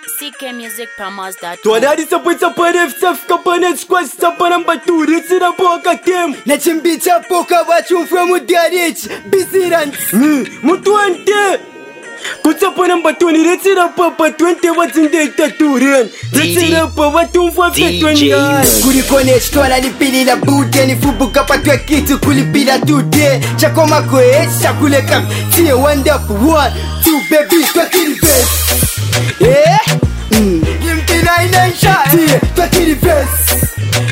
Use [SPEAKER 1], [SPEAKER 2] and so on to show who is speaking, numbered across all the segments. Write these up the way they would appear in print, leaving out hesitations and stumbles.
[SPEAKER 1] ckmusicpromos.com.
[SPEAKER 2] Toalhada só põe sapanefe, só fica panete com essa sapanamba tudo. Isso na boca tem.
[SPEAKER 3] Na chimbicha pouca bate from diarete. Bisirantes.
[SPEAKER 2] Muito ante. Kucha panamba tudo. Isso na papa 20 watts in the taturen. Isso na papa 250
[SPEAKER 3] Kurikonete tola lipilila bude. Ni fubuka patwa kitu kulipila tude. Chakoma kwe, chakuleka. See a wonderful 1, 2 baby, twa kill face. Limpina inaisha. See, twa kill face.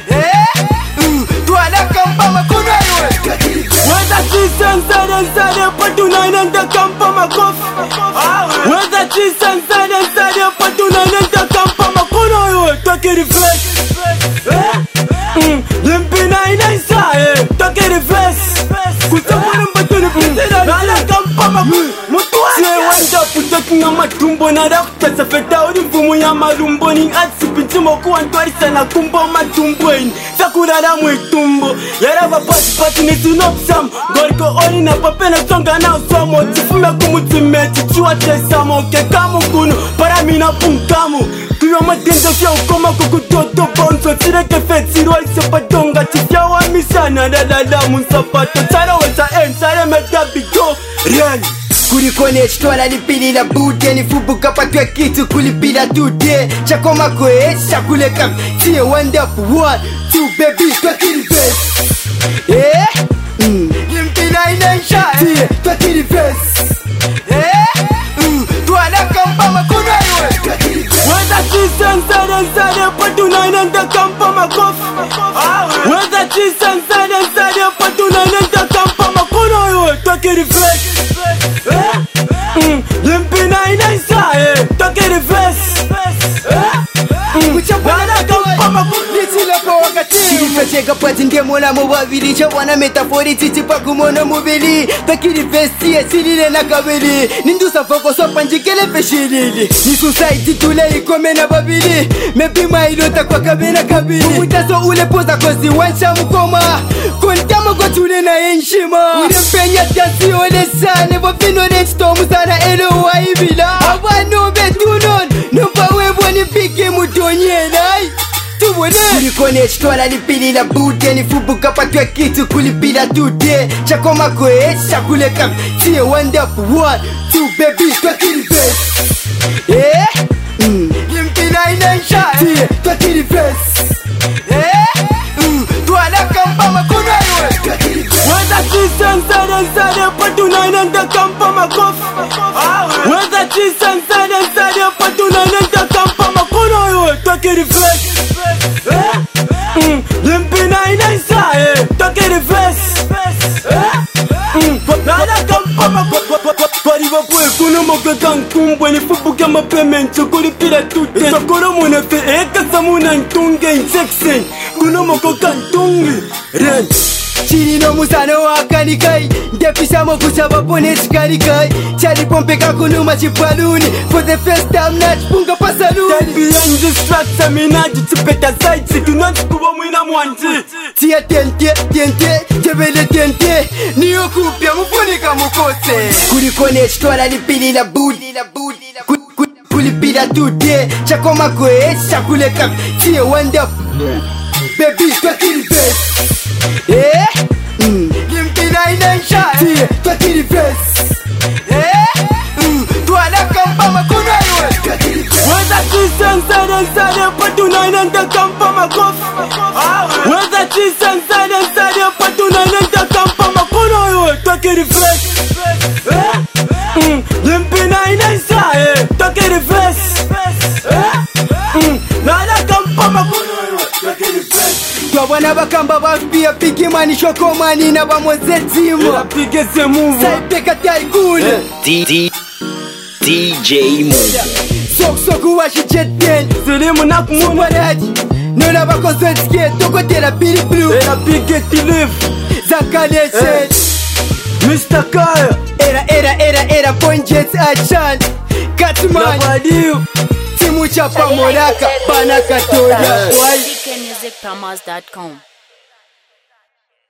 [SPEAKER 3] Tuala kampa makono yowe.
[SPEAKER 2] Whether she's inside, but tonight and the camp on my cuff. Whether she's inside, but tonight and the camp on my corner, take it fresh. Limpina inside, take it fresh. Kutamana mbatuni pizza, nala camp on my wanda putaki na matumbo na dakta safeta uri mfumu ya marumbo ni atsi pinchimo kuantwarisa na kumbo matumbweni sakura la mwitumbo yaraba pati ni tunopsam gorko oni na papena songa na usomo tifume kumutimeti chua tesamo kekamu kunu paramina punkamu tuyo matenzo kia ukoma kukutoto bonzo tireke fetsiro alisepatonga tifya wa misana dadada munsapato tara weza sare metabito reali
[SPEAKER 3] Kurikonete tola lipilila bude. Ni fubuka patwa kitu kulipila tude. Chakoma kwe, chakuleka. See a wonderful 1, 2 baby, twa kill face. Limpina inaisha. See, twa kill face. Tuala kampa makono yowe.
[SPEAKER 2] Whether she's inside, but tonight and the camp on my cuff. Whether she's inside, but tonight and the camp on my corner, take it fresh. Limpina inside, take it fresh. Nala camp on my corner.
[SPEAKER 3] Chega pati ndemona mubabiri chabwana metafori titi pakumona mubili takiri vesti silile na kabili nindusa foko sopa njikele peshilili ni society tule ikome na babili mepima ilota kwa kabina kabili mutaso ule poza kozi wansha mkoma kontama kwa tule na enshima ule mpenya tasi ole sane wafino nechto musana elo waibila abano betunon numpa webo ni piki mutonye nai Kurikonete tola lipilila bude. Ni fubuka patwa kitu kulipila tude. Chakoma kwe, chakuleka. See a wonderful 1, 2 baby, twa kill face. Limpina inaisha. See, twa kill face. Tuala kampa makono yowe.
[SPEAKER 2] Whether she's inside, but tonight and the camp on my cuff. Whether she's inside, but tonight and the camp on my corner, take it fresh. Limpina inside, take it fresh. Nala camp on my pariva pwe kuno moka kankumbwe ni fubuka mapemento kulipira tute sokoro munefe eka samuna ntunge insection kuno moka kantungi ren
[SPEAKER 3] Chirino musano wakanikai. Ndepisa mokusaba pone chikarikai. Chali pompeka kunuma chipaluni. For the first time nachipunga pasaluni.
[SPEAKER 2] Tell behind the structure minaji chipeta side. Situnanchi kuwa mwina mwanji.
[SPEAKER 3] Tia tente, tebele tente. Niyo kupya mufunika mukose. Kurikonete tola lipilila budi. Kulipila tude. Chakoma kwe, chakuleka. See a wonderful baby, twa kill face. Limpina inaisha. See, twa kill face. Tuala kampa makono yowe.
[SPEAKER 2] Whether she's inside, but tonight and the camp on my cuff. Whether she's inside, but tonight and the camp on my corner, take it fresh. Limpina inside, take it fresh. Nala camp on my corner, take it fresh.
[SPEAKER 3] Twabana bakamba bafia piki mani shoko mani na bamozetimu.
[SPEAKER 2] Pike se move.
[SPEAKER 3] Saipeka taikule.
[SPEAKER 1] DJ Move.
[SPEAKER 3] Soku wa shichetien.
[SPEAKER 2] Silimu na kumumba
[SPEAKER 3] Mubaraji. Nona bako swetske. Toko tela pili blue.
[SPEAKER 2] Era pike tilif.
[SPEAKER 3] Zakalese.
[SPEAKER 2] Mr. Kaya.
[SPEAKER 3] Era Ponjets Achan. Katman.
[SPEAKER 2] Nabadiu.
[SPEAKER 3] Timu chapa moraka. Bana katoya.
[SPEAKER 1] ckmusicpromos.com.